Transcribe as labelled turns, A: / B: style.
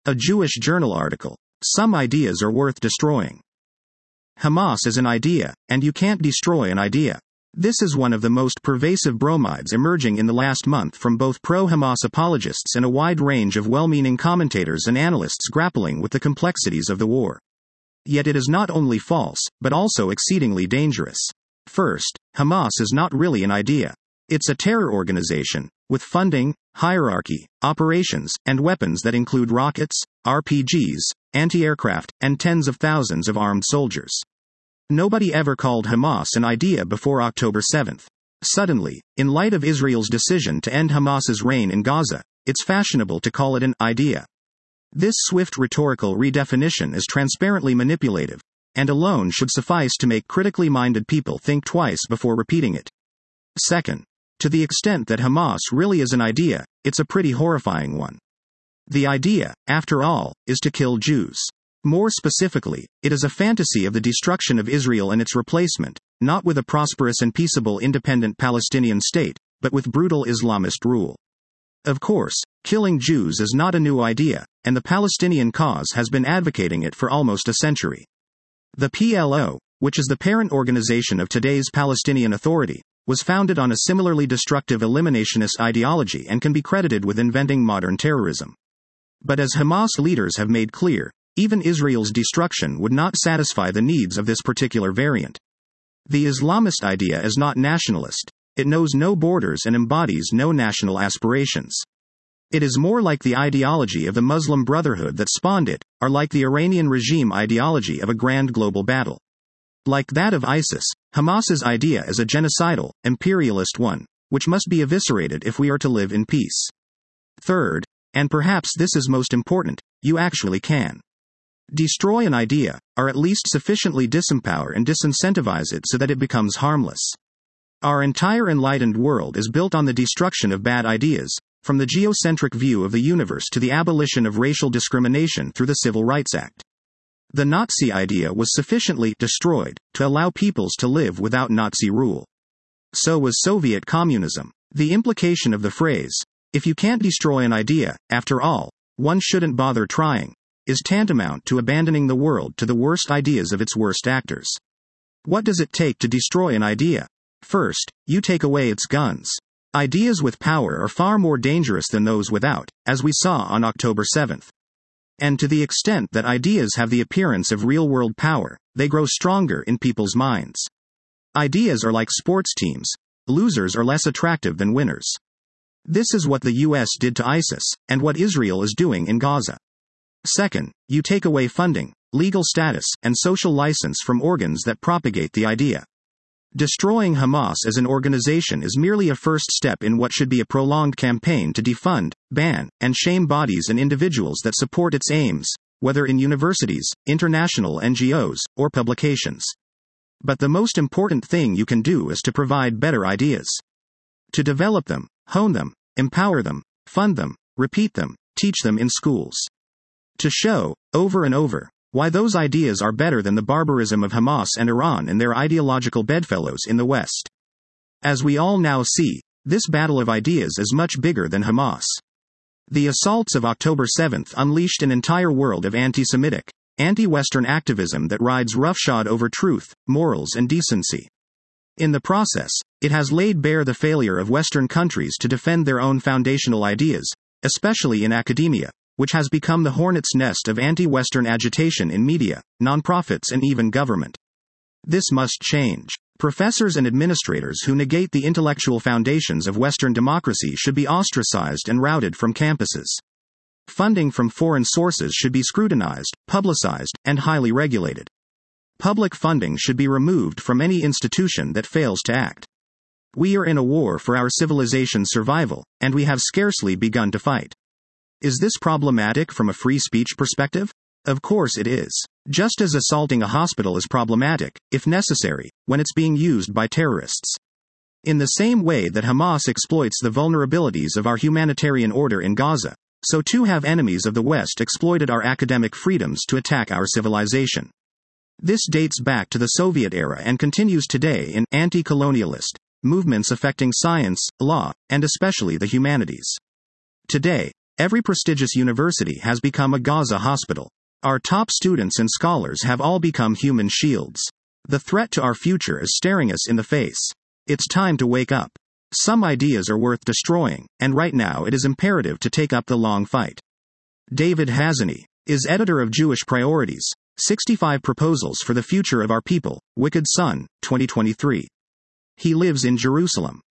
A: A Jewish journal article. Some ideas are worth destroying. Hamas is an idea, and you can't destroy an idea. This is one of the most pervasive bromides emerging in the last month from both pro-Hamas apologists and a wide range of well-meaning commentators and analysts grappling with the complexities of the war. Yet it is not only false, but also exceedingly dangerous. First, Hamas is not really an idea. It's a terror organization, with funding, hierarchy, operations, and weapons that include rockets, RPGs, anti-aircraft, and tens of thousands of armed soldiers. Nobody ever called Hamas an idea before October 7th. Suddenly, in light of Israel's decision to end Hamas's reign in Gaza, it's fashionable to call it an idea. This swift rhetorical redefinition is transparently manipulative, and alone should suffice to make critically minded people think twice before repeating it. Second, to the extent that Hamas really is an idea, it's a pretty horrifying one. The idea, after all, is to kill Jews. More specifically, it is a fantasy of the destruction of Israel and its replacement, not with a prosperous and peaceable independent Palestinian state, but with brutal Islamist rule. Of course, killing Jews is not a new idea, and the Palestinian cause has been advocating it for almost a century. The PLO, which is the parent organization of today's Palestinian Authority, was founded on a similarly destructive eliminationist ideology and can be credited with inventing modern terrorism. But as Hamas leaders have made clear, even Israel's destruction would not satisfy the needs of this particular variant. The Islamist idea is not nationalist. It knows no borders and embodies no national aspirations. It is more like the ideology of the Muslim Brotherhood that spawned it, or like the Iranian regime ideology of a grand global battle. Like that of ISIS, Hamas's idea is a genocidal, imperialist one, which must be eviscerated if we are to live in peace. Third, and perhaps this is most important, you actually can destroy an idea, or at least sufficiently disempower and disincentivize it so that it becomes harmless. Our entire enlightened world is built on the destruction of bad ideas, from the geocentric view of the universe to the abolition of racial discrimination through the Civil Rights Act. The Nazi idea was sufficiently destroyed to allow peoples to live without Nazi rule. So was Soviet communism. The implication of the phrase, if you can't destroy an idea, after all, one shouldn't bother trying, is tantamount to abandoning the world to the worst ideas of its worst actors. What does it take to destroy an idea? First, you take away its guns. Ideas with power are far more dangerous than those without, as we saw on October 7th. And to the extent that ideas have the appearance of real-world power, they grow stronger in people's minds. Ideas are like sports teams. Losers are less attractive than winners. This is what the US did to ISIS, and what Israel is doing in Gaza. Second, you take away funding, legal status, and social license from organs that propagate the idea. Destroying Hamas as an organization is merely a first step in what should be a prolonged campaign to defund, ban, and shame bodies and individuals that support its aims, whether in universities, international NGOs, or publications. But the most important thing you can do is to provide better ideas. To develop them, hone them, empower them, fund them, repeat them, teach them in schools. To show, over and over, why those ideas are better than the barbarism of Hamas and Iran and their ideological bedfellows in the West. As we all now see, this battle of ideas is much bigger than Hamas. The assaults of October 7th unleashed an entire world of anti-Semitic, anti-Western activism that rides roughshod over truth, morals, and decency. In the process, it has laid bare the failure of Western countries to defend their own foundational ideas, especially in academia, which has become the hornet's nest of anti-Western agitation in media, nonprofits, and even government. This must change. Professors and administrators who negate the intellectual foundations of Western democracy should be ostracized and routed from campuses. Funding from foreign sources should be scrutinized, publicized, and highly regulated. Public funding should be removed from any institution that fails to act. We are in a war for our civilization's survival, and we have scarcely begun to fight. Is this problematic from a free speech perspective? Of course it is. Just as assaulting a hospital is problematic, if necessary, when it's being used by terrorists. In the same way that Hamas exploits the vulnerabilities of our humanitarian order in Gaza, so too have enemies of the West exploited our academic freedoms to attack our civilization. This dates back to the Soviet era and continues today in anti-colonialist movements affecting science, law, and especially the humanities. Today, Every prestigious university has become a Gaza hospital. Our top students and scholars have all become human shields. The threat to our future is staring us in the face. It's time to wake up. Some ideas are worth destroying, and right now it is imperative to take up the long fight. David Hazany is editor of Jewish Priorities, 65 Proposals for the Future of Our People, Wicked Sun, 2023. He lives in Jerusalem.